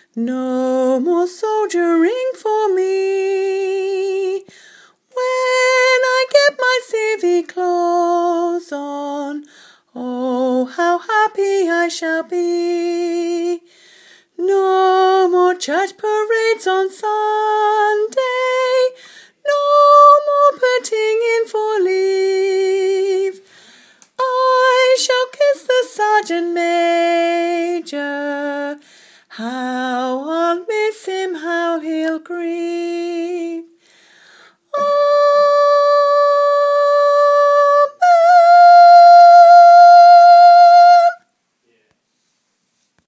No more soldiering for me. When I get my civic clothes on, oh, how happy I shall be. No more church parades on Sunday.